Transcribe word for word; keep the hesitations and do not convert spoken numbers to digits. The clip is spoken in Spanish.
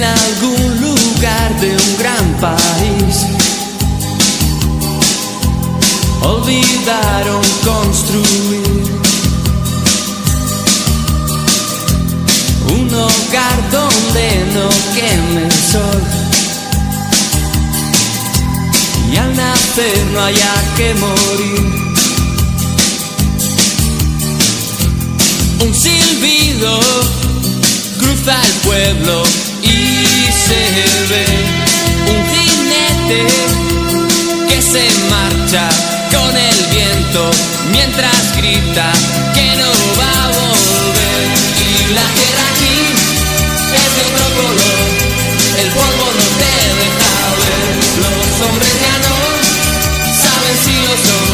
en algún lugar de un gran país olvidaron construir un hogar donde no queme el sol y al nacer no haya que morir. Un silbido cruza el pueblo y se ve un jinete que se marcha con el viento mientras grita que no va a volver. Y la tierra aquí es de otro color, el polvo no te deja ver. Los hombres ya no saben si lo son